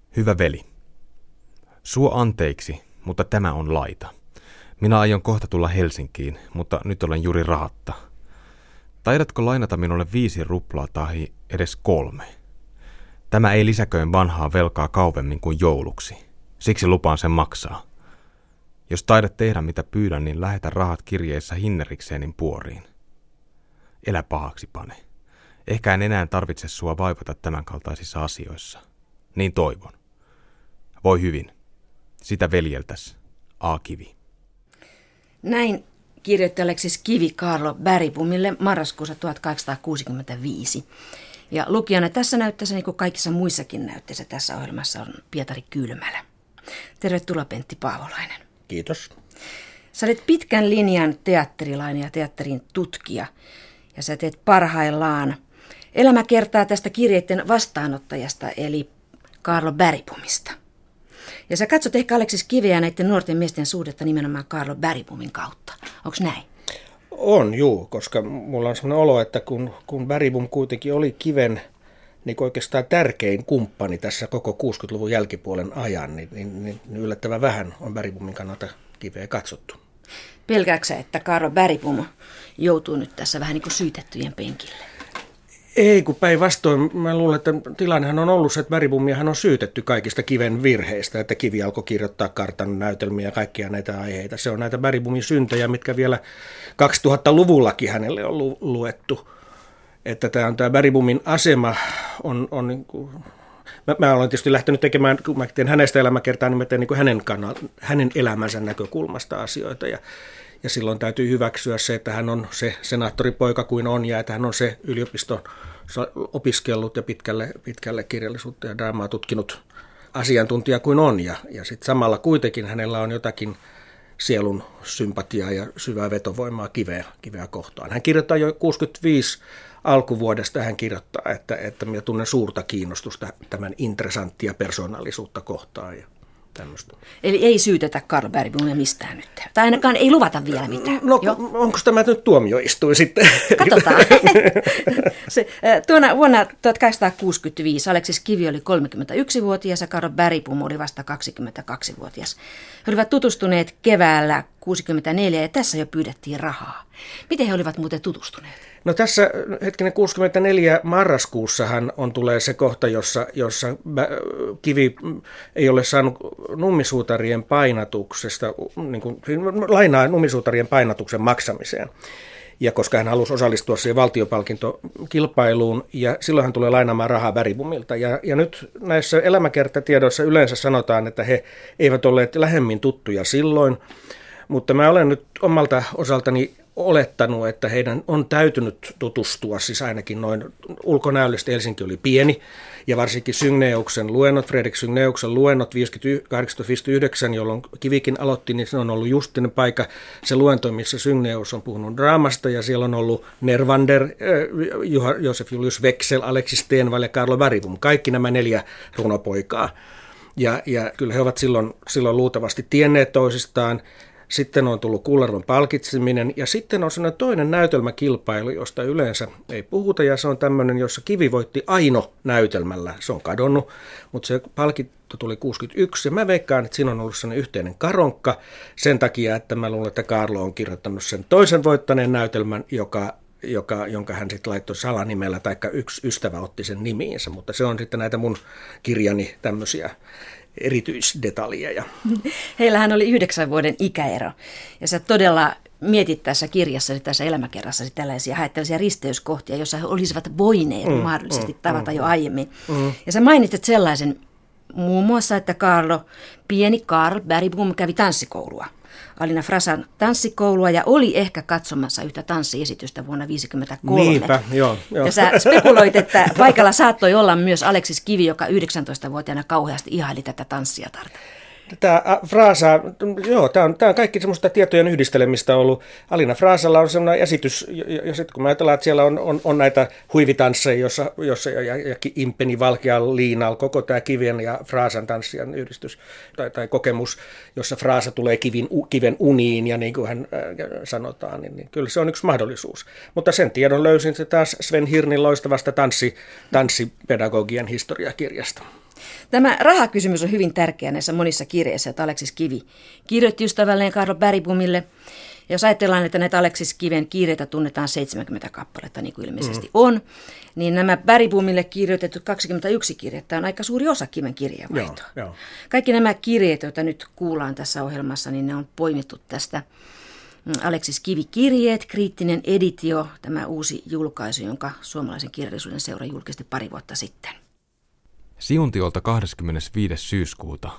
Hyvä veli, suo anteeksi, mutta tämä on laita. Minä aion kohta tulla Helsinkiin, mutta nyt olen juuri rahatta. Taidatko lainata minulle 5 ruplaa tai edes 3? Tämä ei lisäköön vanhaa velkaa kauemmin kuin jouluksi. Siksi lupaan sen maksaa. Jos taidat tehdä mitä pyydän, niin lähetä rahat kirjeessä Hinneriksenin puoriin. Elä pahaksi, pane. Ehkä en enää tarvitse sua vaivata tämänkaltaisissa asioissa. Niin toivon. Voi hyvin. Sitä veljeltäs. A. Kivi. Näin kirjoitti Aleksis Kivi Kaarlo Bergbomille marraskuussa 1865. Ja lukijana tässä näytteessä, niin kuin kaikissa muissakin näytteissä tässä ohjelmassa, on Pietari Kylmälä. Tervetuloa, Pentti Paavolainen. Kiitos. Sä olet pitkän linjan teatterilainen ja teatterin tutkija. Ja sä teet parhaillaan elämäkertaa tästä kirjeiden vastaanottajasta, eli Kaarlo Bergbomista. Ja sä katsot ehkä Aleksis Kiveä näiden nuorten miesten suhdetta nimenomaan Kaarlo Bergbomin kautta. Onko näin? On, juu, koska mulla on sellainen olo, että kun Bergbom kuitenkin oli Kiven niin oikeastaan tärkein kumppani tässä koko 60-luvun jälkipuolen ajan, niin yllättävän vähän on Bergbomin kannalta Kiveä katsottu. Pelkääksä, että Kaarlo Bergbom joutuu nyt tässä vähän niin kuin syytettyjen penkille? Ei, kun päinvastoin. Mä luulen, että tilannehan on ollut se, että Bergbomiahan on syytetty kaikista Kiven virheistä, että Kivi alkoi kirjoittaa kartan näytelmiä ja kaikkia näitä aiheita. Se on näitä Bergbomin syntejä, mitkä vielä 2000-luvullakin hänelle on luettu. Että tämä Bergbomin asema on niin kuin, mä olen tietysti lähtenyt tekemään, kun mä teen hänestä elämäkertaa, niin mä teen niin kuin hänen elämänsä näkökulmasta asioita. Ja silloin täytyy hyväksyä se, että hän on se senaattoripoika kuin on ja että hän on se yliopiston opiskellut ja pitkälle kirjallisuutta ja draamaa tutkinut asiantuntija kuin on. Ja sitten samalla kuitenkin hänellä on jotakin sielun sympatiaa ja syvää vetovoimaa kiveä kohtaan. Hän kirjoittaa jo 65 alkuvuodesta, hän kirjoittaa, että minä tunnen suurta kiinnostusta tämän interessanttia persoonallisuutta kohtaan ja tämmöistä. Eli ei syytetä Kaarlo Bergbomia mistään nyt. Tai ainakaan ei luvata vielä mitään. No, onko tämä nyt tuomioistuin sitten? Katsotaan. Vuonna 1865 Aleksis Kivi oli 31-vuotias ja Kaarlo Bergbom oli vasta 22-vuotias. He olivat tutustuneet keväällä 64 ja tässä jo pyydettiin rahaa. Miten he olivat muuten tutustuneet? No tässä 64 marraskuussahan tulee se kohta, jossa Kivi ei ole saanut nummisuutarien painatuksesta, niin kuin, lainaa nummisuutarien painatuksen maksamiseen. Ja koska hän halusi osallistua siihen valtiopalkintokilpailuun, ja silloin hän tulee lainaamaan rahaa Bergbomilta. Ja nyt näissä elämäkertatiedoissa yleensä sanotaan, että he eivät olleet lähemmin tuttuja silloin, mutta mä olen nyt omalta osaltani olettanut, että heidän on täytynyt tutustua, siis ainakin noin ulkonäöllisesti. Helsinki oli pieni, ja varsinkin Syngneuksen luennot, Fredrik Syngneuksen luennot 1859, jolloin Kivikin aloitti, niin se on ollut justinen paikka, se luento, missä Syngneus on puhunut draamasta, ja siellä on ollut Nervander, Josef Julius Wexel, Aleksis Stenvall ja Kaarlo Bergbom, kaikki nämä 4 runopoikaa. Ja kyllä he ovat silloin luultavasti tienneet toisistaan. Sitten on tullut Kullervon palkitseminen ja sitten on sellainen toinen näytelmäkilpailu, josta yleensä ei puhuta ja se on tämmöinen, jossa Kivi voitti Aino näytelmällä. Se on kadonnut, mutta se palkinto tuli 61 ja mä veikkaan, että siinä on ollut sellainen yhteinen karonkka sen takia, että mä luulen, että Kaarlo on kirjoittanut sen toisen voittaneen näytelmän, jonka hän sitten laittoi salanimellä, taikka yksi ystävä otti sen nimiinsä, mutta se on sitten näitä mun kirjani tämmöisiä erityisdetaljeja. Heillähän oli 9 vuoden ikäero. Ja sä todella mietit tässä kirjassasi, tässä elämäkerrassasi haet tällaisia risteyskohtia, joissa he olisivat voineet mahdollisesti tavata jo aiemmin. Ja sä mainitset sellaisen muun muassa, että pieni Kaarl Bergbom kävi tanssikoulua. Alina Frasan tanssikoulua ja oli ehkä katsomassa yhtä tanssiesitystä vuonna 1953. Niinpä, joo. Ja sä spekuloit, että paikalla saattoi olla myös Aleksis Kivi, joka 19-vuotiaana kauheasti ihaili tätä tanssia tarten. Tämä Frasa, joo, tämä on kaikki semmoista tietojen yhdistelemistä ollut. Alina Frasalla on semmoinen esitys, ja sitten kun mä ajatellaan, että siellä on näitä huivitansseja, jossa ja Impeni, Valkeal, Liinal, koko tämä Kiven ja Frasan tanssijan yhdistys tai kokemus, jossa Frasa tulee kiven uniin, ja niin kuin hän sanotaan, niin kyllä se on yksi mahdollisuus. Mutta sen tiedon löysin se taas Sven Hirnin loistavasta tanssipedagogian historiakirjasta. Tämä rahakysymys on hyvin tärkeä näissä monissa kirjeissä, että Aleksis Kivi kirjoitti ystävälleen Kaarlo Bergbomille. Ja jos ajatellaan, että näitä Aleksis Kiven kirjeitä tunnetaan 70 kappaletta, niin kuin ilmeisesti on, niin nämä Bergbomille kirjoitetut 21 kirjettä on aika suuri osa Kiven kirjeenvaihtoa. Joo. Kaikki nämä kirjeet, joita nyt kuullaan tässä ohjelmassa, niin ne on poimittu tästä Aleksis Kivi-kirjeet, kriittinen editio, tämä uusi julkaisu, jonka Suomalaisen kirjallisuuden seura julkisti pari vuotta sitten. Siuntiolta 25. syyskuuta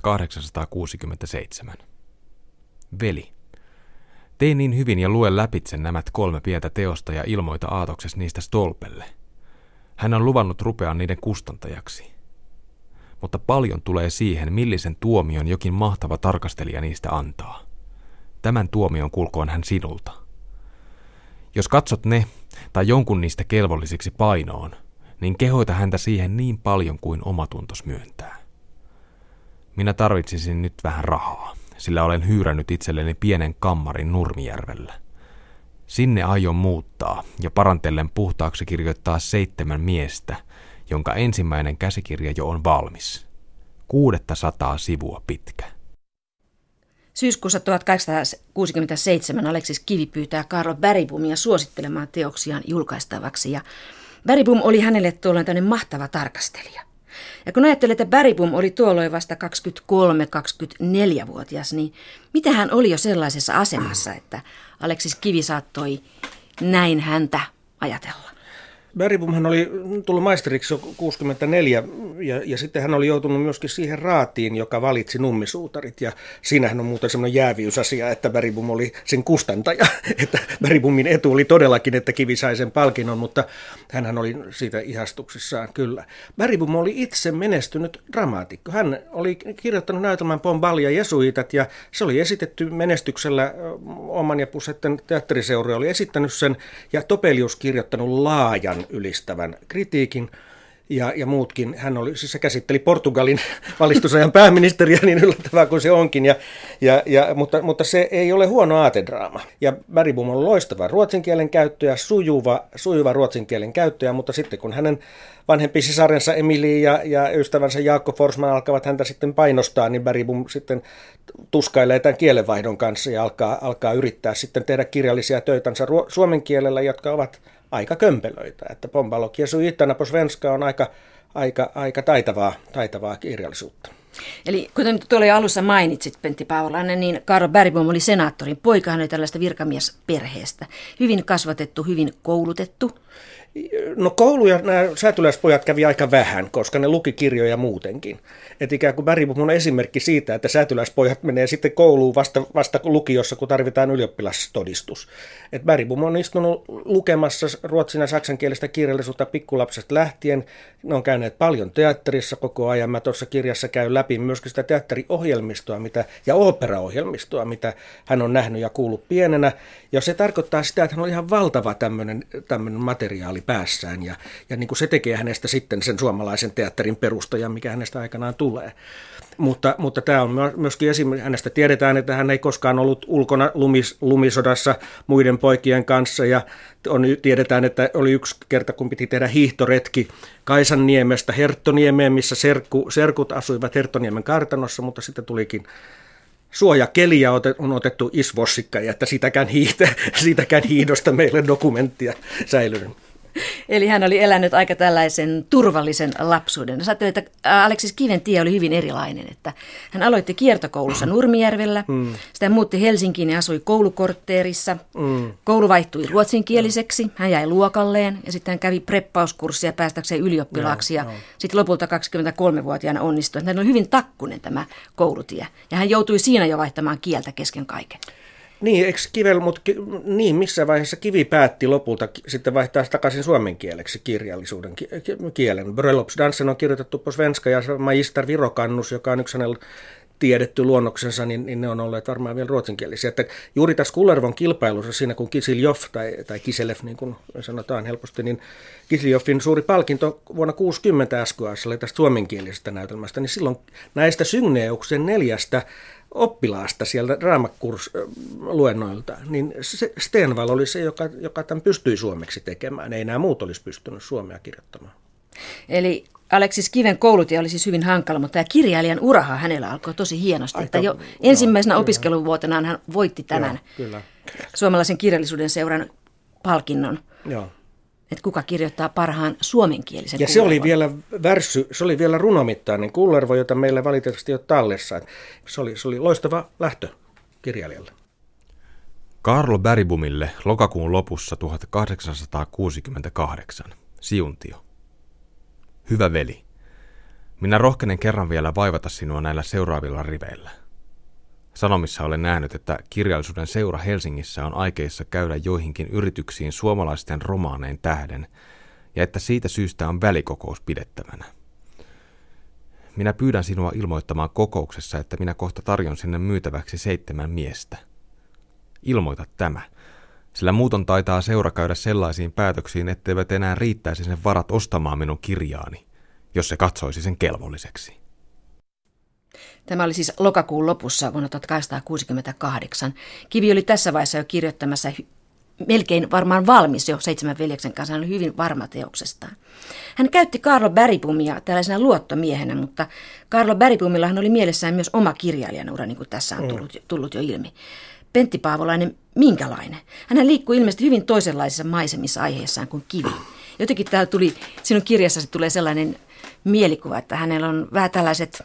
1867. Veli. Tee niin hyvin ja lue läpitse nämä 3 pientä teosta ja ilmoita aatokses niistä Stolpelle. Hän on luvannut rupea niiden kustantajaksi. Mutta paljon tulee siihen, millisen tuomion jokin mahtava tarkastelija niistä antaa. Tämän tuomion kulkoon hän sinulta. Jos katsot ne tai jonkun niistä kelvollisiksi painoon, niin kehoita häntä siihen niin paljon kuin omatuntos myöntää. Minä tarvitsisin nyt vähän rahaa, sillä olen hyyrännyt itselleni pienen kammarin Nurmijärvellä. Sinne aion muuttaa ja parantellen puhtaaksi kirjoittaa 7 miestä, jonka ensimmäinen käsikirja jo on valmis. 600 sivua pitkä. Syyskuussa 1867 Aleksis Kivi pyytää Kaarlo Bergbomia suosittelemaan teoksiaan julkaistavaksi ja Bergbom oli hänelle tuolloin tämmöinen mahtava tarkastelija. Ja kun ajattelee, että Bergbom oli tuolloin vasta 23-24-vuotias, niin mitä hän oli jo sellaisessa asemassa, että Aleksis Kivi saattoi näin häntä ajatella? Bergbomhan oli tullut maisteriksi jo 64 ja sitten hän oli joutunut myöskin siihen raatiin, joka valitsi nummisuutarit. Ja siinähän on muuten semmoinen jääviysasia, että Bergbom oli sen kustantaja. Että Bergbomin etu oli todellakin, että Kivi sai sen palkinnon, mutta hänhän oli siitä ihastuksissaan kyllä. Bergbom oli itse menestynyt dramaatikko. Hän oli kirjoittanut näytelmän Pombal ja jesuitat ja se oli esitetty menestyksellä. Oman ja Pusetten teatteriseura oli esittänyt sen ja Topelius kirjoittanut laajan ylistävän kritiikin ja muutkin. Hän oli, siis se käsitteli Portugalin valistusajan pääministeriä niin yllättävää kuin se onkin, mutta se ei ole huono aatedraama. Ja Bergbom on loistava ruotsin kielen käyttäjä, sujuva ruotsin kielen käyttäjä, mutta sitten kun hänen vanhempi sisarensa Emili ja ystävänsä Jaakko Forsman alkavat häntä sitten painostaa, niin Bergbom sitten tuskailee tämän kielenvaihdon kanssa ja alkaa yrittää sitten tehdä kirjallisia töitänsä suomen kielellä, jotka ovat aika kömpelöitä, että Pombal och jesuitarna på svenska on aika taitavaa kirjallisuutta. Eli kuten tuolla jo alussa mainitsit, Pentti Paavolainen, niin Kaarlo Bergbom oli senaattorin poika, hän oli tällaista virkamiesperheestä. Hyvin kasvatettu, hyvin koulutettu. No kouluja nämä säätyläispojat kävi aika vähän, koska ne luki kirjoja muutenkin. Et ikään kuin Bergbom on esimerkki siitä, että säätyläispojat menee sitten kouluun vasta lukiossa, kun tarvitaan ylioppilastodistus. Et Bergbom on istunut lukemassa ruotsin ja saksankielistä kirjallisuutta pikkulapsesta lähtien. Ne on käyneet paljon teatterissa koko ajan. Mä tuossa kirjassa käyn läpi myöskin sitä teatteriohjelmistoa ja ooperaohjelmistoa, mitä hän on nähnyt ja kuullut pienenä. Ja se tarkoittaa sitä, että hän on ihan valtava tämmöinen materiaali päässään ja niin kuin se tekee hänestä sitten sen suomalaisen teatterin perustajan, mikä hänestä aikanaan tulee. Mutta tämä on myöskin esimerkiksi, hänestä tiedetään, että hän ei koskaan ollut ulkona lumisodassa muiden poikien kanssa ja tiedetään, että oli yksi kerta, kun piti tehdä hiihtoretki Kaisanniemestä Herttoniemeen, missä serkut asuivat Herttoniemen kartanossa, mutta sitten tulikin suojakeli ja on otettu isvossikka, ja että siitäkään hiihdosta meille dokumenttia säilynyt. Eli hän oli elänyt aika tällaisen turvallisen lapsuuden. Sä ajattelet, että Aleksis Kiven tie oli hyvin erilainen. Että hän aloitti kiertokoulussa Nurmijärvellä, sitten muutti Helsinkiin ja asui koulukortteerissa. Koulu vaihtui ruotsinkieliseksi, hän jäi luokalleen ja sitten hän kävi preppauskurssia päästäkseen ylioppilaaksi ja sitten lopulta 23-vuotiaana onnistui. Hän oli hyvin takkunen tämä koulutie ja hän joutui siinä jo vaihtamaan kieltä kesken kaiken. Niin, eikö Kivel, mutta missä vaiheessa Kivi päätti lopulta sitten vaihtaa takaisin suomen kieleksi kirjallisuuden kielen? Bröllopsdansen on kirjoitettu på svenska ja Magister Virokannus, joka on yksi hänellä tiedetty luonnoksensa, niin ne on olleet varmaan vielä ruotsinkielisiä. Että juuri tässä Kullervon kilpailussa siinä, kun Kisiljof tai Kiselev, niin kuin sanotaan helposti, niin Kisiljofin suuri palkinto vuonna 60 SKA:ssa oli tästä suomenkielisestä näytelmästä, niin silloin näistä Synneuksen 4 oppilaasta sieltä Draamakursluennoilta, niin Stenvall oli se, joka tämän pystyi suomeksi tekemään. Ei nämä muut olisi pystynyt suomea kirjoittamaan. Eli Aleksis Kiven koulutie oli siis hyvin hankala, mutta tämä kirjailijan urahan hänellä alkoi tosi hienosti. Että jo ensimmäisenä opiskeluvuotenaan hän voitti tämän suomalaisen kirjallisuuden seuran palkinnon. Joo. Että kuka kirjoittaa parhaan suomenkielisen Ja se oli vielä runomittainen Kullervo, jota meillä valitettavasti ei ole tallessa. Se oli loistava lähtö kirjailijalle. Kaarlo Bergbomille lokakuun lopussa 1868. Siuntio. Hyvä veli, minä rohkenen kerran vielä vaivata sinua näillä seuraavilla riveillä. Sanomissa olen nähnyt, että kirjallisuuden seura Helsingissä on aikeissa käydä joihinkin yrityksiin suomalaisten romaanein tähden, ja että siitä syystä on välikokous pidettävänä. Minä pyydän sinua ilmoittamaan kokouksessa, että minä kohta tarjon sinne myytäväksi 7 miestä. Ilmoita tämä, sillä muuton taitaa seura käydä sellaisiin päätöksiin, etteivät enää riittäisi sen varat ostamaan minun kirjaani, jos se katsoisi sen kelvolliseksi. Tämä oli siis lokakuun lopussa vuonna 1868. Kivi oli tässä vaiheessa jo kirjoittamassa melkein varmaan valmis jo 7 veljeksen kanssa. Hän oli hyvin varma teoksestaan. Hän käytti Kaarlo Bergbomia tällaisena luottomiehenä, mutta Kaarlo Bergbomillahan oli mielessään myös oma kirjailijan ura, niin kuin tässä on tullut jo ilmi. Pentti Paavolainen, minkälainen? Hän liikkui ilmeisesti hyvin toisenlaisissa maisemissa aiheessaan kuin Kivi. Jotenkin täällä tuli, sinun kirjassasi tulee sellainen mielikuva, että hänellä on vähän tällaiset,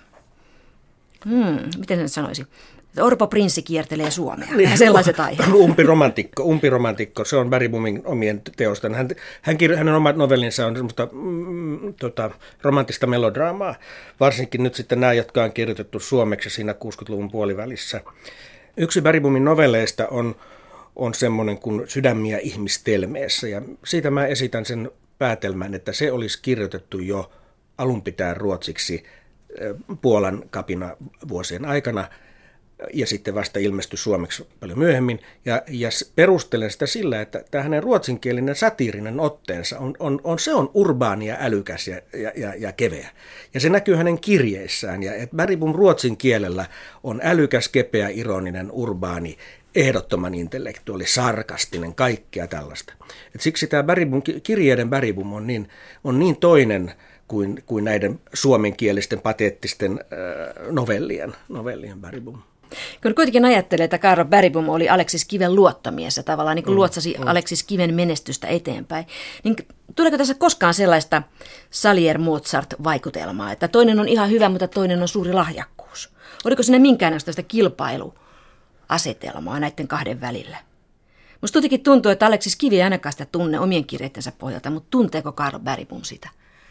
miten sen sanoisi, Orpo Prinssi kiertelee Suomea, ja sellaiset aiheet. Umpiromantikko, se on Bergbomin omien teosta. Hänen omat novellinsa on semmoista romanttista melodraamaa, varsinkin nyt sitten nämä, jotka on kirjoitettu suomeksi siinä 60-luvun puolivälissä. Yksi Bergbomin novelleista on semmoinen kuin Sydämiä ihmistelmeessä, ja siitä mä esitän sen päätelmän, että se olisi kirjoitettu jo alun pitäen ruotsiksi Puolan kapina vuosien aikana, ja sitten vasta ilmestyi suomeksi paljon myöhemmin, ja perustelen sitä sillä, että tämä hänen ruotsinkielinen satiirinen otteensa on urbaania, älykäs ja keveä. Ja se näkyy hänen kirjeissään, ja että Bergbom ruotsin kielellä on älykäs, kepeä, ironinen, urbaani, ehdottoman intellektuaali, sarkastinen, kaikkea tällaista. Et siksi tämä kirjeiden Bergbom on niin toinen kuin näiden suomenkielisten pateettisten novellien Bergbom. Kun kuitenkin ajattelee, että Kaarlo Bergbom oli Aleksis Kiven luottomies ja tavallaan niin kuin luotsasi Aleksis Kiven menestystä eteenpäin, niin tuleeko tässä koskaan sellaista Salier-Mozart-vaikutelmaa, että toinen on ihan hyvä, mutta toinen on suuri lahjakkuus? Oliko siinä minkäänlaista kilpailuasetelmaa näiden kahden välillä? Musta jotenkin tuntuu, että Aleksis Kivi ei ainakaan sitä tunne omien kirjeittensä pohjalta, mutta tunteeko Kaarlo Bergbom sitä?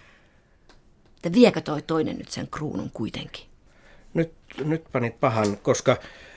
Että viekö toi toinen nyt sen kruunun kuitenkin? Nyt panit pahan, koska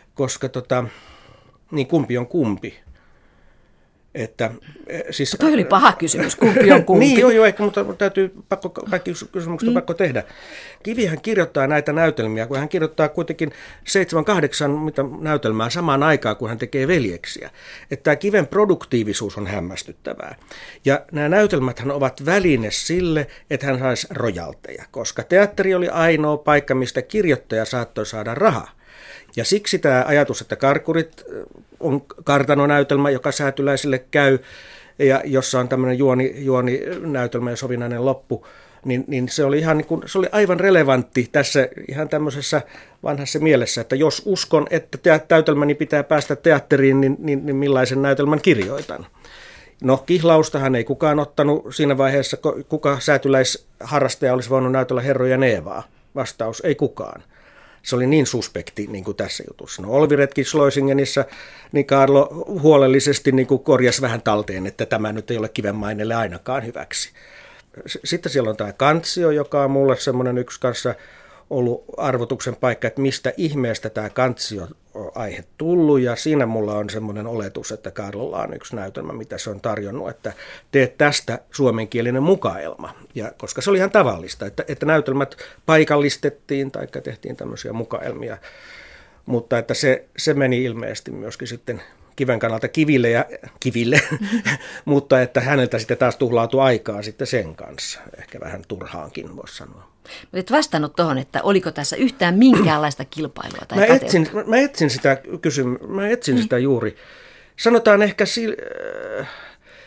niin kumpi on kumpi. Että, siis, toi oli paha kysymys, kumpi on kumpi. Niin, joo, ehkä, mutta kaikki kysymykset on pakko tehdä. Kivihän kirjoittaa näitä näytelmiä, kun hän kirjoittaa kuitenkin 7-8 näytelmää samaan aikaan, kun hän tekee veljeksiä. Että tämä Kiven produktiivisuus on hämmästyttävää. Ja nämä näytelmäthän ovat väline sille, että hän saisi rojalteja, koska teatteri oli ainoa paikka, mistä kirjoittaja saattoi saada rahaa. Ja siksi tämä ajatus, että Karkurit on kartanonäytelmä, joka säätyläisille käy, ja jossa on tämmöinen juoninäytelmä ja sovinainen loppu, niin se oli ihan se oli aivan relevantti tässä ihan tämmöisessä vanhassa mielessä, että jos uskon, että näytelmäni pitää päästä teatteriin, niin millaisen näytelmän kirjoitan. No, kihlaustahan ei kukaan ottanut siinä vaiheessa, kuka säätyläisharrastaja olisi voinut näytellä Herroja Neevaa. Vastaus, ei kukaan. Se oli niin suspekti niin kuin tässä jutussa. No, Olviretki Schloisingenissä, niin Kaarlo huolellisesti niin kuin korjasi vähän talteen, että tämä nyt ei ole Kiven maineelle ainakaan hyväksi. Sitten siellä on tämä Kantsio, joka on mulle semmoinen yksi kanssa ollut arvotuksen paikka, että mistä ihmeestä tämä Kantsio-aihe tullut. Ja siinä mulla on semmoinen oletus, että Kaarlolla on yksi näytelmä, mitä se on tarjonnut, että teet tästä suomenkielinen mukaelma. Ja koska se oli ihan tavallista, että näytelmät paikallistettiin tai tehtiin tämmöisiä mukaelmia. Mutta että se meni ilmeisesti myöskin sitten Kiven kannalta kiville, mutta että häneltä sitten taas tuhlautui aikaa sitten sen kanssa. Ehkä vähän turhaankin voisi sanoa. Mutta et vastannut tuohon, että oliko tässä yhtään minkäänlaista kilpailua tai mä etsin sitä juuri. Sanotaan ehkä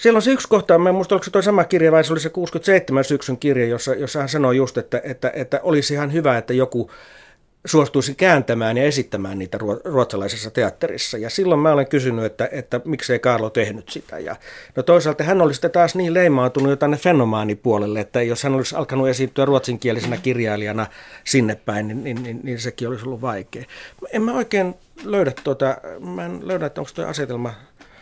Siellä on se yksi kohta, mä en muista, oliko se toi sama kirja vai se oli se 67 syksyn kirja, jossa hän sanoi just, että olisi ihan hyvä, että joku suostuisi kääntämään ja esittämään niitä ruotsalaisessa teatterissa. Ja silloin mä olen kysynyt, että miksei Kaarlo tehnyt sitä. Ja no toisaalta hän oli sitten taas niin leimautunut jo tänne fenomaanipuolelle, että jos hän olisi alkanut esiintyä ruotsinkielisenä kirjailijana sinne päin, niin sekin olisi ollut vaikea. En mä oikein löydä että onko tuo asetelma.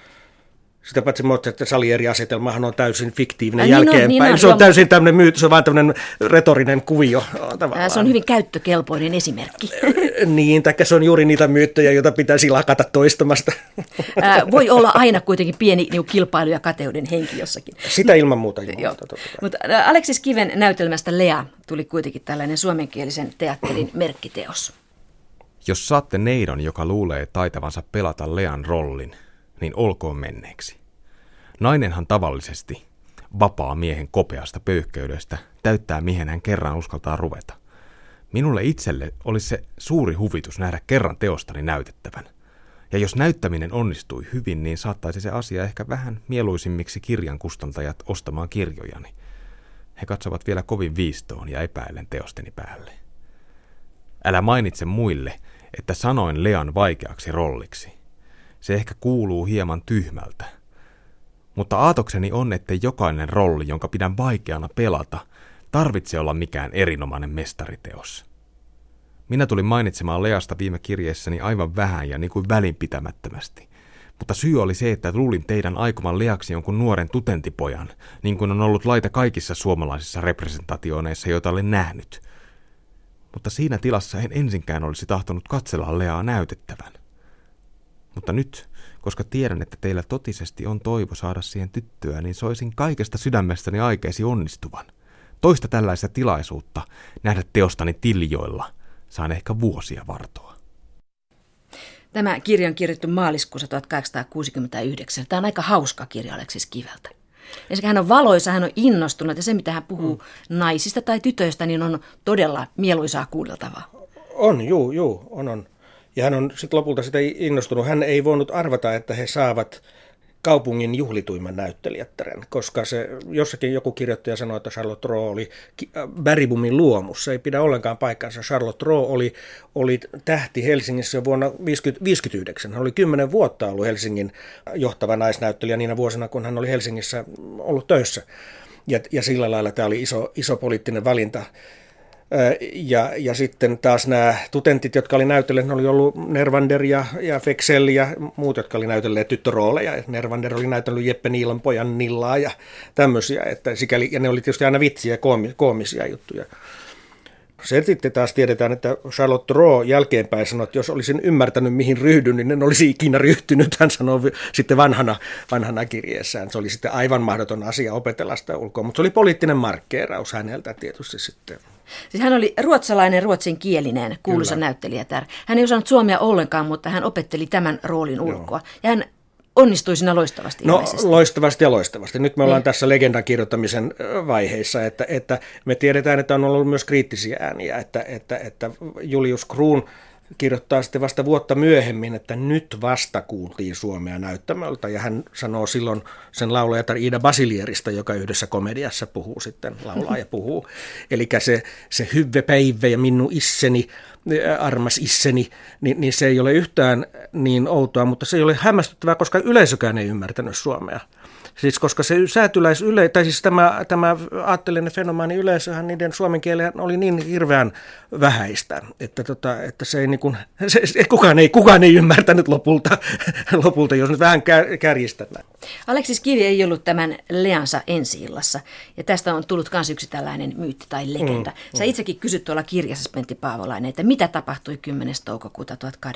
Sitä paitsi että Salieri-asetelmahan on täysin fiktiivinen jälkeenpäin. Se on täysin tämmöinen myyty, se on vaan tämmöinen retorinen kuvio. Se on hyvin käyttökelpoinen esimerkki. Niin, taikka se on juuri niitä myyttöjä, joita pitäisi lakata toistamasta. Voi olla aina kuitenkin pieni kilpailu ja kateuden henki jossakin. Sitä ilman muuta. Mutta Aleksis Kiven näytelmästä Lea tuli kuitenkin tällainen suomenkielisen teatterin merkkiteos. Jos saatte neidon, joka luulee taitavansa pelata Lean rollin, niin olkoon menneeksi. Nainenhan tavallisesti, vapaa miehen kopeasta pöyhkeydestä, täyttää miehen hän kerran uskaltaa ruveta. Minulle itselle olisi se suuri huvitus nähdä kerran teostani näytettävän. Ja jos näyttäminen onnistui hyvin, niin saattaisi se asia ehkä vähän mieluisimmiksi kirjan kustantajat ostamaan kirjojani. He katsovat vielä kovin viistoon ja epäillen teosteni päälle. Älä mainitse muille, että sanoin Lean vaikeaksi rolliksi. Se ehkä kuuluu hieman tyhmältä. Mutta aatokseni on, että jokainen rolli, jonka pidän vaikeana pelata, tarvitsee olla mikään erinomainen mestariteos. Minä tulin mainitsemaan Leasta viime kirjeessäni aivan vähän ja niin kuin välinpitämättömästi. Mutta syy oli se, että luulin teidän aikoman Leaksi jonkun nuoren tutentipojan, niin kuin on ollut laita kaikissa suomalaisissa representationeissa, joita olen nähnyt. Mutta siinä tilassa en ensinkään olisi tahtonut katsella Leaa näytettävän. Mutta nyt, koska tiedän, että teillä totisesti on toivo saada siihen tyttöä, niin soisin kaikesta sydämestäni aikeesi onnistuvan. Toista tällaista tilaisuutta nähdä teostani Tiljoilla saan ehkä vuosia vartoa. Tämä kirja on kirjoitettu maaliskuussa 1869. Tämä on aika hauska kirja Aleksis Kiveltä. Ensinnäkin hän on valoisa, hän on innostunut ja se, mitä hän puhuu naisista tai tytöistä, niin on todella mieluisaa kuunneltavaa. On. Ja hän on sitten lopulta sitä innostunut. Hän ei voinut arvata, että he saavat kaupungin juhlituimman näyttelijättären, koska se jossakin joku kirjoittaja sanoi, että Charlotte Roe oli Bergbomin luomus. Se ei pidä ollenkaan paikkansa. Charlotte Roe oli tähti Helsingissä jo vuonna 1959. Hän oli 10 vuotta ollut Helsingin johtava naisnäyttelijä niinä vuosina, kun hän oli Helsingissä ollut töissä. Ja sillä lailla tämä oli iso poliittinen valinta. Ja sitten taas nämä tutentit, jotka oli näytelleet, ne oli ollut Nervander ja Fexell ja muut, jotka oli näytelleet tyttörooleja. Nervander oli näytellyt Jeppe Niilan pojan Nillaa ja tämmöisiä, ja ne oli tietysti aina vitsiä ja koomisia juttuja. Se sitten taas tiedetään, että Charlotte Roe jälkeenpäin sanoi, että jos olisin ymmärtänyt mihin ryhdyn, niin en olisi ikinä ryhtynyt. Hän sanoi sitten vanhana kirjeessään. Se oli sitten aivan mahdoton asia opetella sitä ulkoa, mutta se oli poliittinen markkeeraus häneltä tietysti sitten. Siis hän oli ruotsinkielinen kuuluisa näyttelijätär. Hän ei osannut suomea ollenkaan, mutta hän opetteli tämän roolin ulkoa. Ja hän onnistui siinä loistavasti ilmeisesti. Loistavasti. Nyt me ollaan tässä legendan kirjoittamisen vaiheessa, että me tiedetään, että on ollut myös kriittisiä ääniä, että Julius Kruun kirjoittaa sitten vasta vuotta myöhemmin, että nyt vasta kuultiin suomea näyttämöltä, ja hän sanoo silloin sen laulajatar Ida Basilierista, joka yhdessä komediassa puhuu sitten, laulaa ja puhuu. Eli se hyvve päivä ja minun isseni, armas isseni, niin se ei ole yhtään niin outoa, mutta se ei ole hämmästyttävää, koska yleisökään ei ymmärtänyt suomea. Siis koska se tämä aatteellinen fenomaani yleisöhän niiden suomen kielellä oli niin hirveän vähäistä, että se ei kukaan ei ymmärtänyt lopulta, jos nyt vähän kärjistämään. Aleksis Kivi ei ollut tämän Leansa ensi-illassa, ja tästä on tullut myös yksi tällainen myytti tai legenda. Sä itsekin kysyt tuolla kirjassa, Pentti Paavolainen, että mitä tapahtui 10. toukokuuta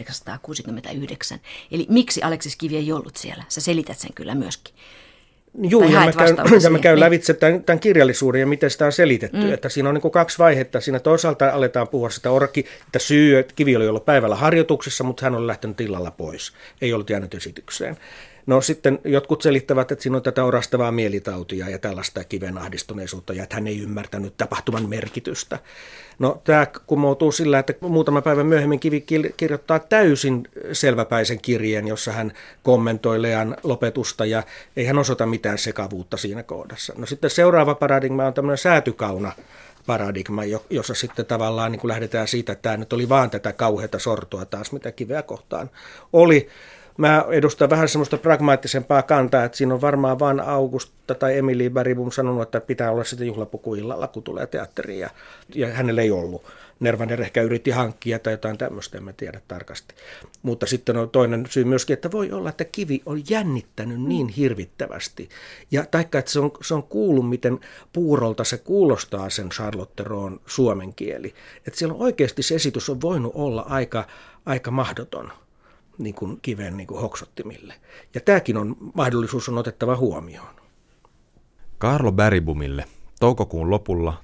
1869, eli miksi Aleksis Kivi ei ollut siellä? Sä selität sen kyllä myöskin. Joo, ja mä käyn lävitse tämän kirjallisuuden ja miten sitä on selitetty. Että siinä on niin kuin 2 vaihetta. Siinä toisaalta aletaan puhua sitä että Kivi oli ollut päivällä harjoituksessa, mutta hän oli lähtenyt illalla pois. Ei ollut jäänyt esitykseen. No sitten jotkut selittävät, että siinä on tätä orastavaa mielitautia ja tällaista kiven ahdistuneisuutta ja että hän ei ymmärtänyt tapahtuman merkitystä. No tämä kumoutuu sillä, että muutama päivä myöhemmin Kivi kirjoittaa täysin selväpäisen kirjeen, jossa hän kommentoi Lean lopetusta ja ei hän osoita mitään sekavuutta siinä kohdassa. No sitten seuraava paradigma on tämmöinen säätykauna paradigma, jossa sitten tavallaan niin kuin lähdetään siitä, että tämä nyt oli vaan tätä kauheata sortoa taas, mitä Kiveä kohtaan oli. Mä edustan vähän semmoista pragmaattisempaa kantaa, että siinä on varmaan vaan Augusta tai Emilie Bergbom sanonut, että pitää olla sitten juhlapukuillalla, kun tulee teatteriin, ja hänellä ei ollut. Nervaner ehkä yritti hankkia tai jotain tämmöistä, en mä tiedä tarkasti. Mutta sitten on toinen syy myöskin, että voi olla, että Kivi on jännittänyt niin hirvittävästi. Ja taikka, että se on kuullut, miten puurolta se kuulostaa sen Charlotte Roon suomen kieli. Että siellä oikeasti se esitys on voinut olla aika mahdoton niin kuin Kiven niin kuin hoksottimille. Ja tämäkin mahdollisuus on otettava huomioon. Kaarlo Bergbomille toukokuun lopulla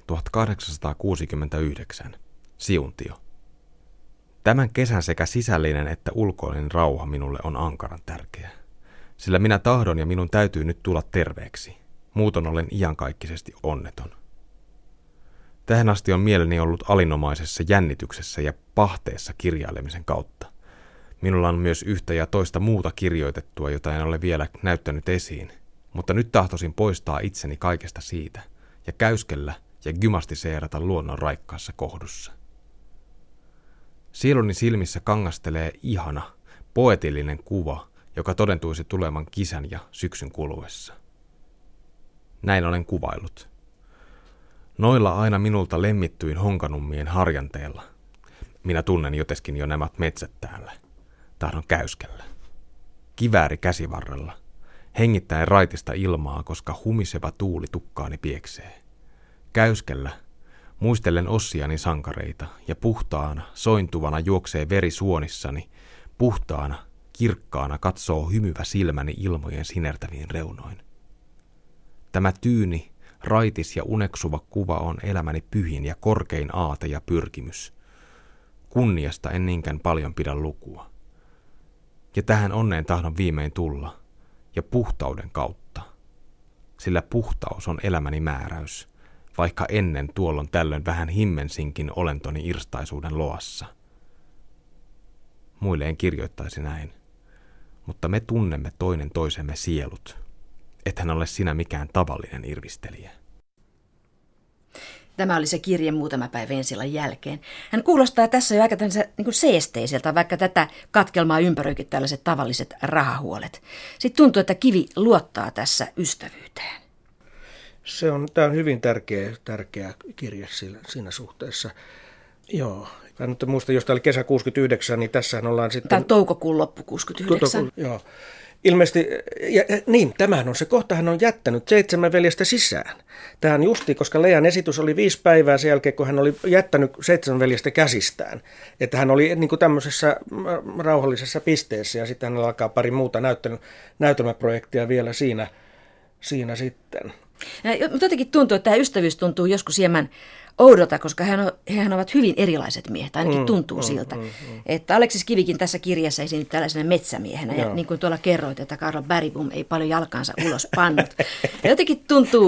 1869. Siuntio. Tämän kesän sekä sisällinen että ulkoinen rauha minulle on ankaran tärkeä. Sillä minä tahdon ja minun täytyy nyt tulla terveeksi. Muuton olen iankaikkisesti onneton. Tähän asti on mieleni ollut alinomaisessa jännityksessä ja pahteessa kirjailemisen kautta. Minulla on myös yhtä ja toista muuta kirjoitettua, jota en ole vielä näyttänyt esiin, mutta nyt tahtoisin poistaa itseni kaikesta siitä ja käyskellä ja gymastiseerata luonnon raikkaassa kohdussa. Sieluni silmissä kangastelee ihana, poetillinen kuva, joka todentuisi tulevan kisän ja syksyn kuluessa. Näin olen kuvaillut. Noilla aina minulta lemmittyin honkanummien harjanteella. Minä tunnen joteskin jo nämä metsät täällä. Tahdon käyskellä. Kivääri käsivarrella. Hengittäen raitista ilmaa, koska humiseva tuuli tukkaani pieksee. Käyskellä. Muistellen ossiani sankareita ja puhtaana, sointuvana juoksee veri suonissani. Puhtaana, kirkkaana katsoo hymyvä silmäni ilmojen sinertäviin reunoin. Tämä tyyni, raitis ja uneksuva kuva on elämäni pyhin ja korkein aate ja pyrkimys. Kunniasta en niinkään paljon pidä lukua. Ja tähän onneen tahdon viimein tulla, ja puhtauden kautta. Sillä puhtaus on elämäni määräys, vaikka ennen tuolloin tällöin vähän himmensinkin olentoni irstaisuuden loassa. Muille en kirjoittaisi näin, mutta me tunnemme toinen toisemme sielut. Ethän ole sinä mikään tavallinen irvistelijä. Tämä oli se kirje muutama päivä ensillan jälkeen. Hän kuulostaa tässä jo aika niin seesteiseltä, vaikka tätä katkelmaa ympäröikin tällaiset tavalliset rahahuolet. Sitten tuntuu, että Kivi luottaa tässä ystävyyteen. Tämä on hyvin tärkeä kirje siinä suhteessa. Joo. Mä nyt muistan, jos tämä oli kesä 69, niin tässähän ollaan sitten... Tämä on toukokuun loppu 69. Joo. Ilmeisesti, niin, tämähän on se kohta, hän on jättänyt 7 veljestä sisään. Tämä on justi, koska Lean esitys oli 5 päivää sen jälkeen, kun hän oli jättänyt 7 veljestä käsistään. Että hän oli niin kuin tämmöisessä rauhallisessa pisteessä ja sitten hän alkaa pari muuta näytelmäprojektia vielä siinä sitten. Mutta jotenkin tuntuu, että tämä ystävyys tuntuu joskus hieman oudolta, koska hehän ovat hyvin erilaiset miehet, ainakin tuntuu siltä. Että Aleksis Kivikin tässä kirjassa esiintyy tällaisena metsämiehenä, ja niin kuin tuolla kerroit, että Kaarlo Bergbom ei paljon jalkansa ulos pannut. Ja jotenkin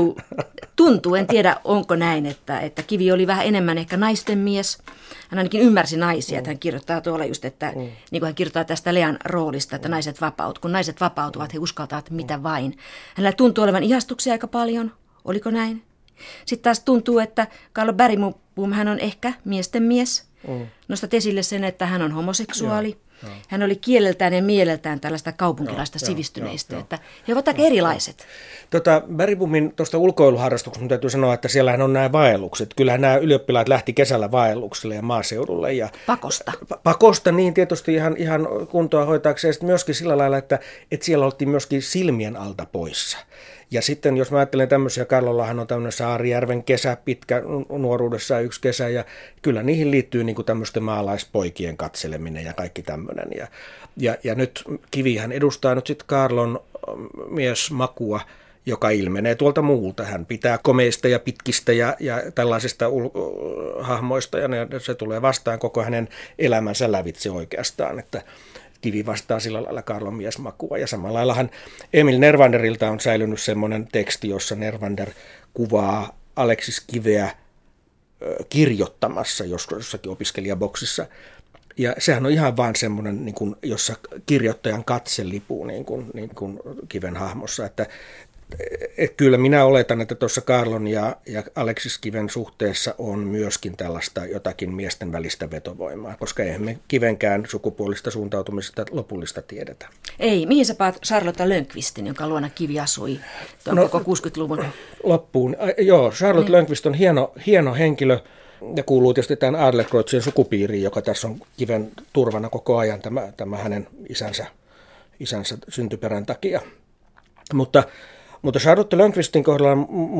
tuntuu, en tiedä onko näin, että Kivi oli vähän enemmän ehkä naisten mies. Hän ainakin ymmärsi naisia, että hän kirjoittaa tuolla just, että niin kuin hän kirjoittaa tästä Lean roolista, että naiset vapautuvat. Kun naiset vapautuvat, he uskaltavat mitä vain. Hänellä tuntuu olevan ihastuksia aika paljon. Oliko näin? Sitten taas tuntuu, että Kaarlo Bergbom, hän on ehkä miesten mies. Nostat esille sen, että hän on homoseksuaali. Hän oli kieleltään ja mieleltään tällaista kaupunkilaista sivistyneistä, että he ovat aika erilaiset. Bergbomin tuosta ulkoiluharrastuksesta täytyy sanoa, että siellähän on nämä vaellukset. Kyllähän nämä ylioppilaat lähti kesällä vaellukselle ja maaseudulle. Ja Pakosta, niin tietysti ihan kuntoa hoitaakseen. Ja sitten myöskin sillä lailla, että siellä oltiin myöskin silmien alta poissa. Ja sitten jos mä ajattelen tämmöisiä, Karlollahan on tämmöinen Saarijärven kesä, pitkä nuoruudessa 1 kesä, ja kyllä niihin liittyy niin kuin tämmöisten maalaispoikien katseleminen ja kaikki tämmöinen. Ja nyt Kivihän edustaa nyt sitten Karlon miesmakua, joka ilmenee tuolta muulta. Hän pitää komeista ja pitkistä ja tällaisista hahmoista, ja se tulee vastaan koko hänen elämänsä lävitse oikeastaan, että Kivi vastaa sillä lailla Kaarlon miesmakua. Ja samalla laillahan Emil Nervanderilta on säilynyt semmoinen teksti, jossa Nervander kuvaa Aleksis Kiveä kirjoittamassa jossakin opiskelijaboksissa. Ja sehän on ihan vaan semmoinen, niin kuin, jossa kirjoittajan katse lipuu niin kuin Kiven hahmossa. Että kyllä minä oletan, että tuossa Kaarlon ja Aleksis Kiven suhteessa on myöskin tällaista jotakin miesten välistä vetovoimaa, koska eihän me Kivenkään sukupuolista suuntautumisesta lopullista tiedetä. Ei, mihin sä paat Charlotte Lönnqvistin, jonka luona Kivi asui koko 60-luvun? Loppuun. Joo, Charlotte Lönnqvist on hieno henkilö ja kuuluu tietysti tämän Adlercreutzin sukupiiriin, joka tässä on Kiven turvana koko ajan tämä hänen isänsä syntyperän takia. Mutta Charlotte Lönnqvistin kohdalla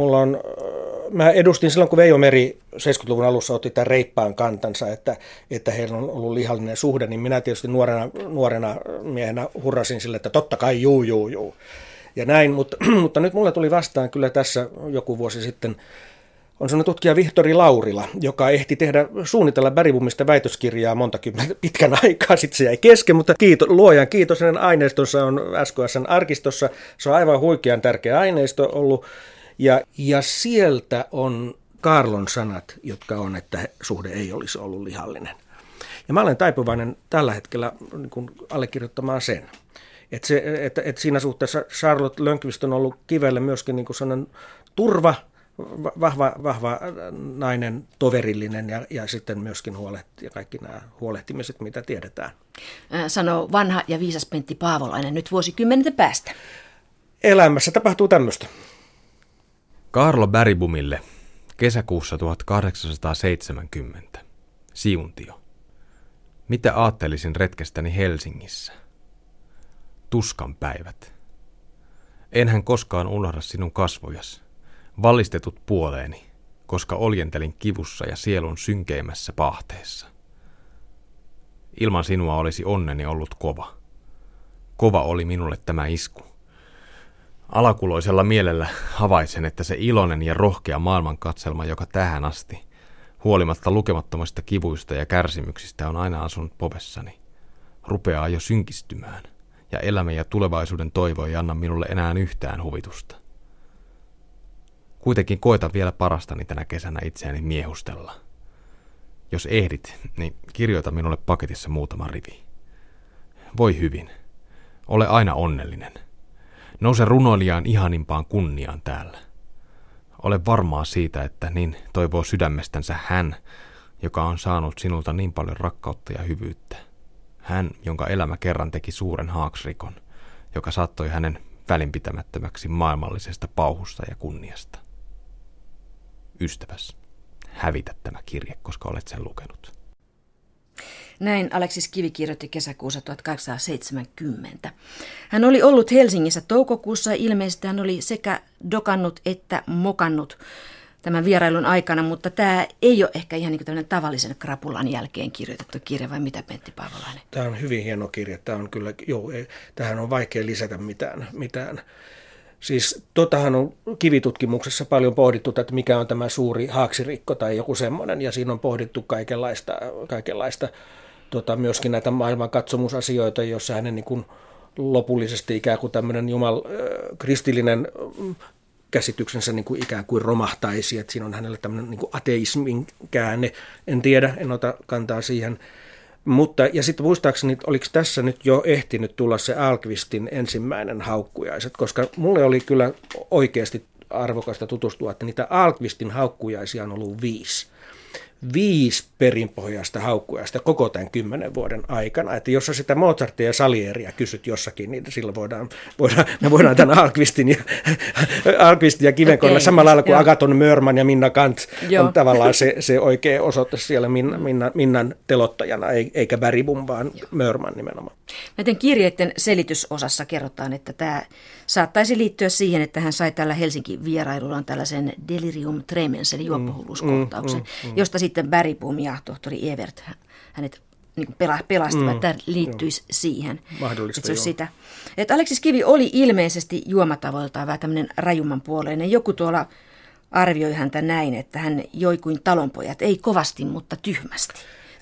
mä edustin silloin, kun Veijo Meri 70-luvun alussa otti tämän reippaan kantansa, että heillä on ollut lihallinen suhde, niin minä tietysti nuorena miehenä hurrasin sille, että totta kai juu. Ja näin, mutta nyt mulle tuli vastaan kyllä tässä joku vuosi sitten, on sellainen tutkija Vihtori Laurila, joka ehti suunnitella Bergbomista väitöskirjaa pitkän aikaa, sitten se jäi kesken, mutta luojan kiitos, hänen aineistonsa on SKS:n arkistossa, se on aivan huikean tärkeä aineisto ollut, ja sieltä on Kaarlon sanat, jotka on, että suhde ei olisi ollut lihallinen. Ja mä olen taipuvainen tällä hetkellä niin kuin allekirjoittamaan sen, että siinä suhteessa Charlotte Lönnqvist on ollut Kivelle myöskin niin kuin sellainen turva, vahva nainen, toverillinen ja sitten myöskin kaikki nämä huolehtimiset, mitä tiedetään. Sanoo vanha ja viisas Pentti Paavolainen nyt vuosikymmenten päästä. Elämässä tapahtuu tämmöistä. Kaarlo Bergbomille kesäkuussa 1870. Siuntio. Mitä ajattelisin retkestäni Helsingissä? Tuskan päivät. Enhän koskaan unohda sinun kasvojas. Vallistetut puoleeni, koska oljentelin kivussa ja sielun synkeimmässä pahteessa. Ilman sinua olisi onneni ollut kova. Kova oli minulle tämä isku. Alakuloisella mielellä havaitsen, että se iloinen ja rohkea maailmankatselma, joka tähän asti, huolimatta lukemattomista kivuista ja kärsimyksistä, on aina asunut povessani, rupeaa jo synkistymään, ja elämän ja tulevaisuuden toivo ei anna minulle enää yhtään huvitusta. Kuitenkin koetan vielä parastani tänä kesänä itseäni miehustella. Jos ehdit, niin kirjoita minulle paketissa muutama rivi. Voi hyvin. Ole aina onnellinen. Nouse runoilijaan ihanimpaan kunniaan täällä. Ole varmaa siitä, että niin toivoo sydämestänsä hän, joka on saanut sinulta niin paljon rakkautta ja hyvyyttä. Hän, jonka elämä kerran teki suuren haaksrikon, joka saattoi hänen välinpitämättömäksi maailmallisesta pauhusta ja kunniasta. Ystäväs, hävitä tämä kirje, koska olet sen lukenut. Näin Aleksis Kivi kirjoitti kesäkuussa 1870. Hän oli ollut Helsingissä toukokuussa ja ilmeisesti hän oli sekä dokannut että mokannut tämän vierailun aikana, mutta tämä ei ole ehkä ihan niin kuin tämmöinen tavallisen krapulan jälkeen kirjoitettu kirja, vai mitä, Pentti Paavolainen? Tämä on hyvin hieno kirja. Tämä on kyllä, tähän on vaikea lisätä mitään. Siis totahan on kivitutkimuksessa paljon pohdittu, että mikä on tämä suuri haaksirikko tai joku semmoinen, ja siinä on pohdittu kaikenlaista myöskin näitä maailmankatsomusasioita, joissa hänen niin kuin lopullisesti ikään kuin tämmöinen kristillinen käsityksensä niin kuin ikään kuin romahtaisi, että siinä on hänellä tämmöinen niin kuin ateismin käänne, en tiedä, en ota kantaa siihen. Mutta, ja sitten muistaakseni, oliko tässä nyt jo ehtinyt tulla se Ahlqvistin ensimmäinen haukkujaiset, koska mulle oli kyllä oikeasti arvokasta tutustua, että niitä Ahlqvistin haukkujaisia on ollut 5 perinpohjaista haukkujaista koko tämän 10 vuoden aikana. Että jos sitä Mozartia ja Salieria kysyt jossakin, niin silloin me voidaan tämän Ahlqvistin ja Kiven kohdalla samalla lailla kuin Agaton Mörman ja Minna Kant on tavallaan se oikea osoite siellä Minnan telottajana, eikä Bergbom, vaan Mörman nimenomaan. Näiden kirjeiden selitysosassa kerrotaan, että tämä saattaisi liittyä siihen, että hän sai tällä Helsingin vierailullaan tällaisen delirium tremens, eli juoppohulluuskohtauksen, josta sitten Bergbom ja tohtori Evert hänet niin pelastivat, että liittyisi siihen. Mahdollista, joo. Sitä. Että Aleksis Kivi oli ilmeisesti juomatavoiltaan vähän tämmöinen rajumman puoleinen. Joku tuolla arvioi häntä näin, että hän joi kuin talonpojat, ei kovasti, mutta tyhmästi.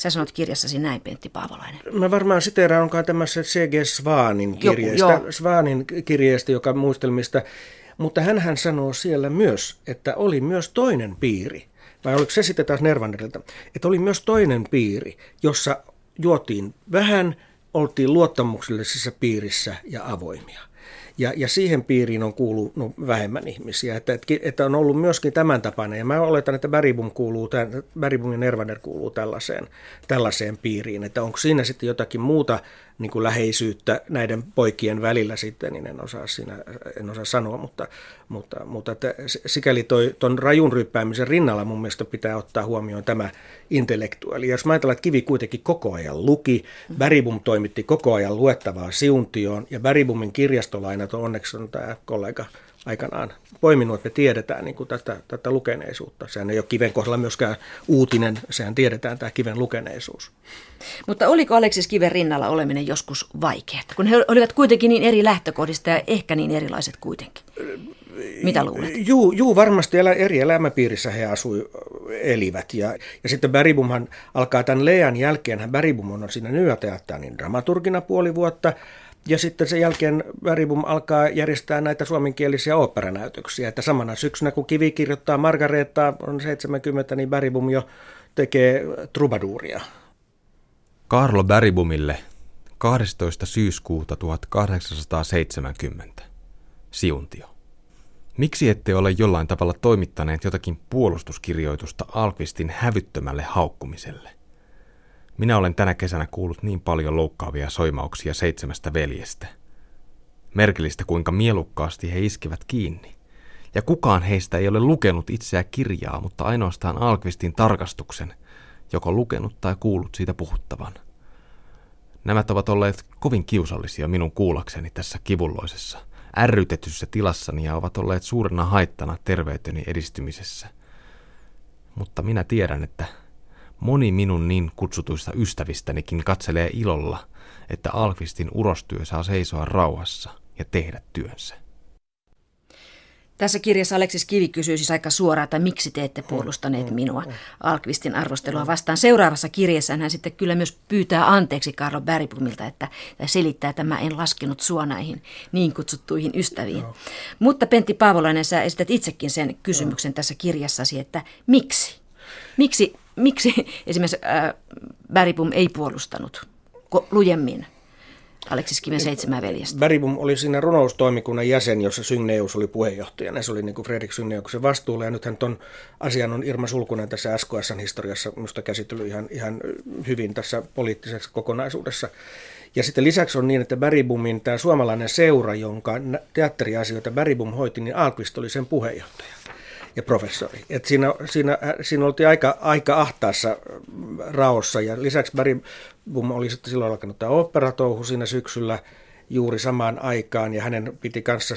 Sä sanot kirjassasi näin, Pentti Paavolainen. Mä varmaan siteeraan, onkaan tämmöistä C.G. Svanin kirjeestä, joka muistelmista, mutta hänhän sanoo siellä myös, että oli myös toinen piiri, vai oliko se sitten taas Nervanderilta, että oli myös toinen piiri, jossa juotiin vähän, oltiin luottamuksellisessa piirissä ja avoimia. Ja siihen piiriin on kuulunut vähemmän ihmisiä, että on ollut myöskin tämän tapainen. Ja mä oletan, että Bergbom ja Nervander kuuluu tällaiseen piiriin. Että onko siinä sitten jotakin muuta niin kuin läheisyyttä näiden poikien välillä sitten, niin en osaa sanoa. Mutta että sikäli ton rajun ryppäämisen rinnalla mun mielestä pitää ottaa huomioon tämä intellektuaali. Jos mä ajatellaan, että Kivi kuitenkin koko ajan luki, Bergbom toimitti koko ajan luettavaa Siuntioon, ja Bergbomin kirjastolainat onneksi on tämä kollega aikanaan poiminut, että me tiedetään niin kuin tätä lukeneisuutta. Sehän ei ole Kiven kohdalla myöskään uutinen, sehän tiedetään tämä Kiven lukeneisuus. Mutta oliko Aleksis Kiven rinnalla oleminen joskus vaikeaa, kun he olivat kuitenkin niin eri lähtökohdista ja ehkä niin erilaiset kuitenkin? Mitä luulet? Juu, varmasti eri elämäpiirissä he elivät. Ja sitten Bergbomhan alkaa tämän Lean jälkeen, Bergbom on siinä Nyöteatterin dramaturgina puoli vuotta, ja sitten sen jälkeen Bergbom alkaa järjestää näitä suomenkielisiä oopperanäytöksiä. Että samana syksynä, kun Kivi kirjoittaa Margareettaa, on 70, niin Bergbom jo tekee Trubaduria. Kaarlo Bergbomille 12. syyskuuta 1870. Siuntio. Miksi ette ole jollain tavalla toimittaneet jotakin puolustuskirjoitusta Ahlqvistin hävyttömälle haukkumiselle? Minä olen tänä kesänä kuullut niin paljon loukkaavia soimauksia 7 veljestä. Merkillistä, kuinka mielukkaasti he iskevät kiinni. Ja kukaan heistä ei ole lukenut itseä kirjaa, mutta ainoastaan Ahlqvistin tarkastuksen, joko lukenut tai kuullut siitä puhuttavan. Nämä ovat olleet kovin kiusallisia minun kuullakseni tässä kivulloisessa, ärrytetyssä tilassani ja ovat olleet suurena haittana terveyteni edistymisessä. Mutta minä tiedän, että moni minun niin kutsutuista ystävistänikin katselee ilolla, että Ahlqvistin urostyö saa seisoa rauhassa ja tehdä työnsä. Tässä kirjassa Aleksis Kivi kysyy siis aika suoraan, että miksi te ette puolustaneet minua Ahlqvistin arvostelua vastaan. Seuraavassa kirjassa hän sitten kyllä myös pyytää anteeksi Kaarlo Bergbomilta, että selittää, että mä en laskenut sua näihin niin kutsuttuihin ystäviin. No. Mutta Pentti Paavolainen, sä esität itsekin sen kysymyksen tässä kirjassasi, että miksi? Miksi esimerkiksi Bergbom ei puolustanut lujemmin Aleksis Kiven 7 veljestä? Bergbom oli siinä runoustoimikunnan jäsen, jossa Syngneus oli puheenjohtajana. Se oli niin kuin Fredrik Syngneuksen vastuulla, ja nythän ton asian on Irma Sulkunen tässä SKS:n historiassa minusta käsitellyt ihan hyvin tässä poliittisessa kokonaisuudessa. Ja sitten lisäksi on niin, että Bergbomin tämä suomalainen seura, jonka teatteriasioita Bergbom hoiti, niin Ahlqvist oli sen puheenjohtaja ja professori. Et siinä oltiin aika ahtaassa raossa, ja lisäksi Bergbom oli sitten silloin alkanut tämä oopperatouhu siinä syksyllä juuri samaan aikaan, ja hänen piti kanssa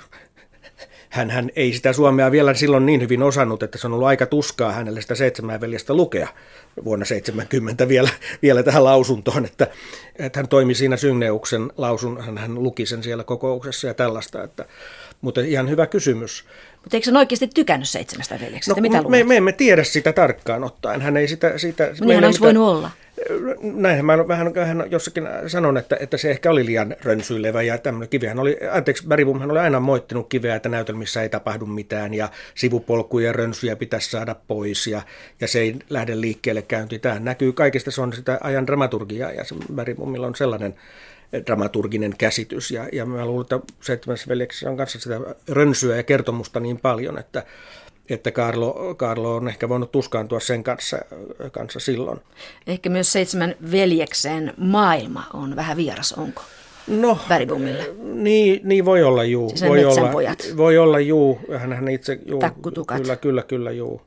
hän ei sitä suomea vielä silloin niin hyvin osannut, että se on ollut aika tuskaa hänelle sitä 7 veljestä lukea vuonna 70 vielä tähän lausuntoon, että hän toimi siinä Syngneuksen lausun, hän luki sen siellä kokouksessa ja tällaista, mutta ihan hyvä kysymys. Mutta eikö hän oikeasti tykännyt 7 veljeksestä? Mitä luulet? Me emme tiedä sitä tarkkaan ottaen. Hän ei sitä niin olisi voinut olla. Näinhän mä vähän jossakin sanon, että se ehkä oli liian rönsyilevä ja tämmöinen. Bergbomhan oli aina moittinut Kiveä, että näytelmissä ei tapahdu mitään ja sivupolkuja ja rönsyjä pitäisi saada pois ja se ei lähde liikkeelle käyntiin. Tämä näkyy kaikesta, se on sitä ajan dramaturgiaa ja Bergbomilla on sellainen dramaturginen käsitys ja mä luulen, että 7 veljeksessä on kanssa sitä rönsyä ja kertomusta niin paljon, että Kaarlo on ehkä voinut tuskaantua sen kanssa silloin. Ehkä myös 7 veljeksen maailma on vähän vieras, onko? No, Bergbomille. Niin voi olla, juu. Siis voi olla, juu. Hän itse, juu. Takkutukat. Kyllä, juu.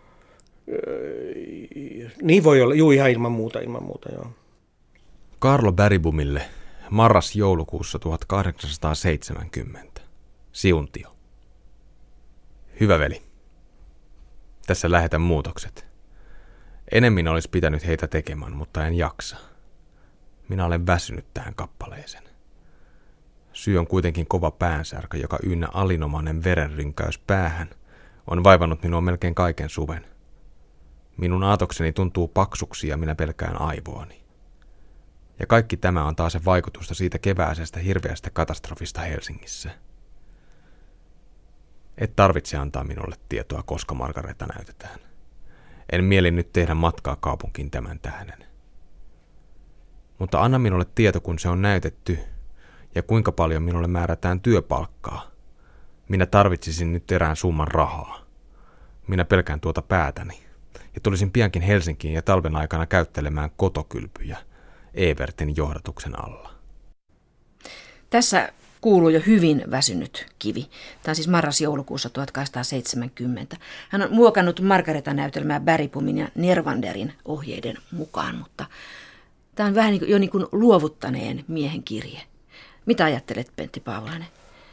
Niin voi olla, juu, ihan ilman muuta, joo. Kaarlo Bergbomille marras-joulukuussa 1870. Siuntio. Hyvä veli. Tässä lähetän muutokset. Enemmän olisi pitänyt heitä tekemään, mutta en jaksa. Minä olen väsynyt tähän kappaleeseen. Syy on kuitenkin kova päänsärkä, joka ynnä alinomainen verenrynkäys päähän on vaivannut minua melkein kaiken suven. Minun aatokseni tuntuu paksuksi ja minä pelkään aivoani. Ja kaikki tämä on taas se vaikutusta siitä kevääisestä hirveästä katastrofista Helsingissä. Et tarvitse antaa minulle tietoa, koska Margareta näytetään. En mieli nyt tehdä matkaa kaupunkiin tämän tähden. Mutta anna minulle tieto, kun se on näytetty, ja kuinka paljon minulle määrätään työpalkkaa. Minä tarvitsisin nyt erään summan rahaa. Minä pelkään tuota päätäni, ja tulisin piankin Helsinkiin ja talven aikana käyttelemään kotokylpyjä Evertin johdatuksen alla. Tässä kuuluu jo hyvin väsynyt kivi. Tämä on siis marras-joulukuussa 1870. Hän on muokannut Margareta-näytelmää Bergbomin ja Nervanderin ohjeiden mukaan, mutta tämä on vähän jo niin kuin luovuttaneen miehen kirje. Mitä ajattelet, Pentti Paavolainen?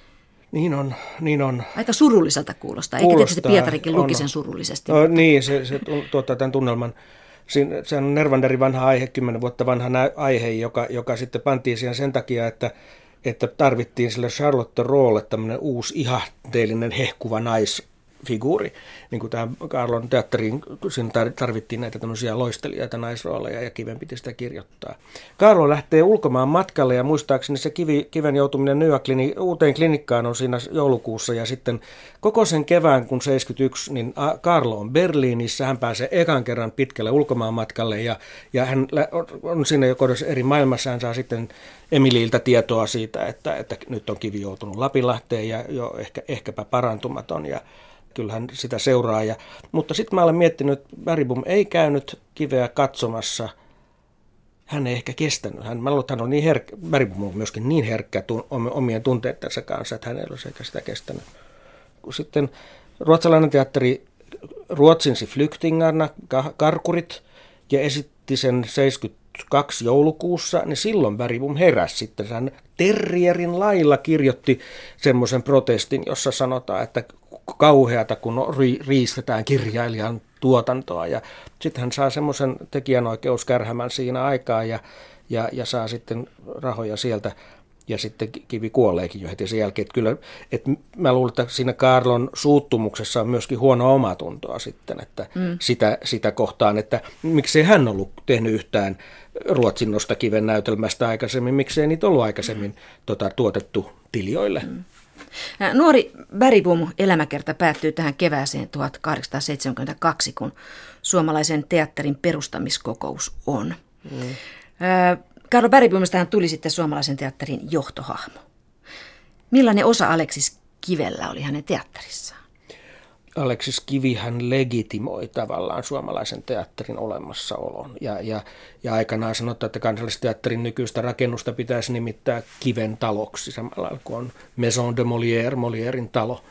Niin on. Aika surulliselta kuulostaa. Eikä tietysti Pietarikin luki sen surullisesti. No, niin, se tuottaa tämän tunnelman. Se on Nervanderin vanha aihe, 10 vuotta vanha aihe, joka sitten pantiin siihen sen takia, että tarvittiin sille Charlotte Rolle tämmöinen uusi ihanteellinen hehkuva naisfiguuri. Niin kuin tähän Carlon teatteriin, siinä tarvittiin näitä tämmöisiä loistelijoita naisrooleja ja Kiven piti sitä kirjoittaa. Carlo lähtee ulkomaan matkalle ja muistaakseni se Kiven joutuminen New Yorkin uuteen klinikkaan on siinä joulukuussa ja sitten koko sen kevään, kun 71, niin Carlo on Berliinissä, hän pääsee ekan kerran pitkälle ulkomaan matkalle ja hän on siinä jo kohdassa eri maailmassa, hän saa sitten Emililtä tietoa siitä, että nyt on Kivi joutunut Lapinlahteen ja jo ehkäpä parantumaton ja kyllähän sitä seuraa. Mutta sitten mä olen miettinyt, että Bergbom ei käynyt Kiveä katsomassa. Hän ei ehkä kestänyt. Mä luulen, että hän on niin herkkä, Bergbom on myöskin niin herkkä omien tunteittensa kanssa, että hän ei olisi ehkä sitä kestänyt. Kun sitten ruotsalainen teatteri ruotsinsi Flyktingarna, Karkurit, ja esitti sen 72 joulukuussa, niin silloin Bergbom heräsi sitten. Hän terrierin lailla kirjoitti semmoisen protestin, jossa sanotaan, että kauheata, kun riistetään kirjailijan tuotantoa. Ja sitten hän saa semmoisen tekijänoikeuskärhämän siinä aikaa ja saa sitten rahoja sieltä. Ja sitten Kivi kuolleekin jo heti sen jälkeen. Että kyllä, että mä luulen, että siinä Carlon suuttumuksessa on myöskin huono omatuntoa sitten, että sitä kohtaan, että miksei hän ollut tehnyt yhtään ruotsinnosta Kiven näytelmästä aikaisemmin, miksei niitä ollut aikaisemmin tuotettu tiljoille. Nuori Bergbom elämäkerta päättyy tähän kevääseen 1872, kun suomalaisen teatterin perustamiskokous on. Carlo Bergbomistahan tuli sitten suomalaisen teatterin johtohahmo. Millainen osa Aleksis Kivellä oli hänen teatterissaan? Aleksis Kivihän legitimoi tavallaan suomalaisen teatterin olemassaolon. Ja aikanaan sanotaan, että Kansallisteatterin nykyistä rakennusta pitäisi nimittää Kiven taloksi, samalla kuin on Maison de Molière, Molièren talo.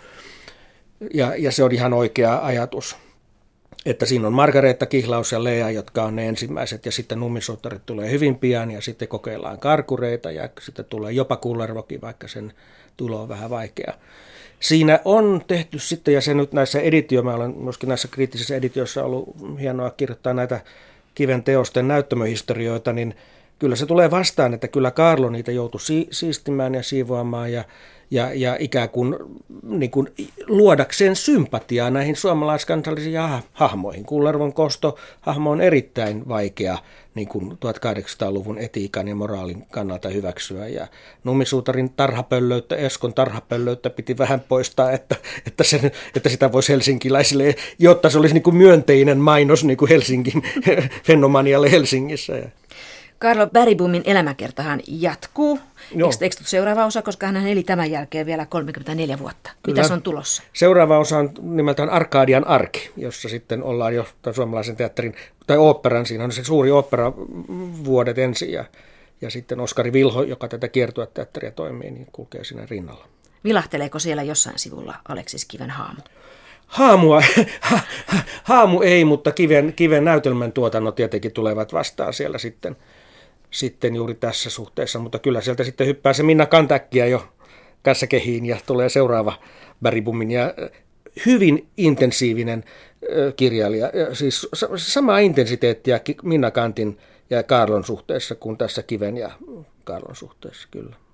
Ja se on ihan oikea ajatus. Että siinä on Margareta, Kihlaus ja Lea, jotka on ne ensimmäiset, ja sitten Nummisuutarit tulee hyvin pian, ja sitten kokeillaan karkureita, ja sitten tulee jopa Kullervokin, vaikka sen tulo on vähän vaikea. Siinä on tehty sitten, ja se nyt näissä mä olen myöskin näissä kriittisissä editioissa ollut hienoa kirjoittaa näitä Kiven teosten näyttämöhistorioita, niin kyllä se tulee vastaan, että kyllä Carlo niitä joutui siistimään ja siivoamaan ja ikään kuin, niin kuin luodakseen sympatiaa näihin suomalaiskansallisiin hahmoihin. Kullervon Kosto-hahmo on erittäin vaikea niin kuin 1800-luvun etiikan ja moraalin kannalta hyväksyä. Ja Nummisuutarin tarhapöllöyttä, Eskon tarhapöllöyttä piti vähän poistaa, että sitä voisi helsinkiläisille, jotta se olisi niin kuin myönteinen mainos niin kuin Helsingin fenomanialle Helsingissä. Carlo Bergbomin elämäkertahan jatkuu. Eikö seuraava osa, koska hän eli tämän jälkeen vielä 34 vuotta? Kyllä. Mitäs on tulossa? Seuraava osa on nimeltään Arkadian arki, jossa sitten ollaan jo suomalaisen teatterin, tai oopperan, siinä on se suuri oopperavuodet ensin, ja sitten Oskari Vilho, joka tätä kiertueteatteria toimii, niin kulkee siinä rinnalla. Vilahteleeko siellä jossain sivulla Aleksis Kiven haamu? Haamu ei, mutta Kiven näytelmän tuotannot tietenkin tulevat vastaan siellä sitten juuri tässä suhteessa, mutta kyllä sieltä sitten hyppää se Minna Kantäkkiä jo kässäkehiin ja tulee seuraava Bergbomin ja hyvin intensiivinen kirjailija, siis samaa intensiteettiä Minna Kantin ja Carlon suhteessa kuin tässä Kiven ja Carlon suhteessa, kyllä.